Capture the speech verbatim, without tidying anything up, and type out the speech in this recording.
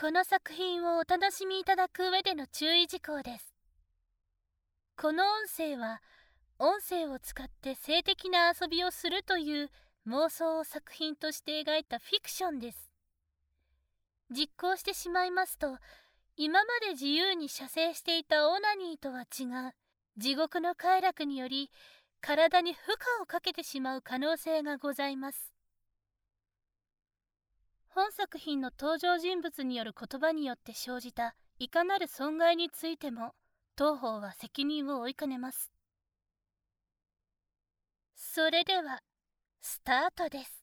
この作品をお楽しみいただく上での注意事項です。この音声は、音声を使って性的な遊びをするという妄想を作品として描いたフィクションです。実行してしまいますと、今まで自由に射精していたオナニーとは違う地獄の快楽により体に負荷をかけてしまう可能性がございます。本作品の登場人物による言葉によって生じたいかなる損害についても当方は責任を負いかねます。それではスタートです。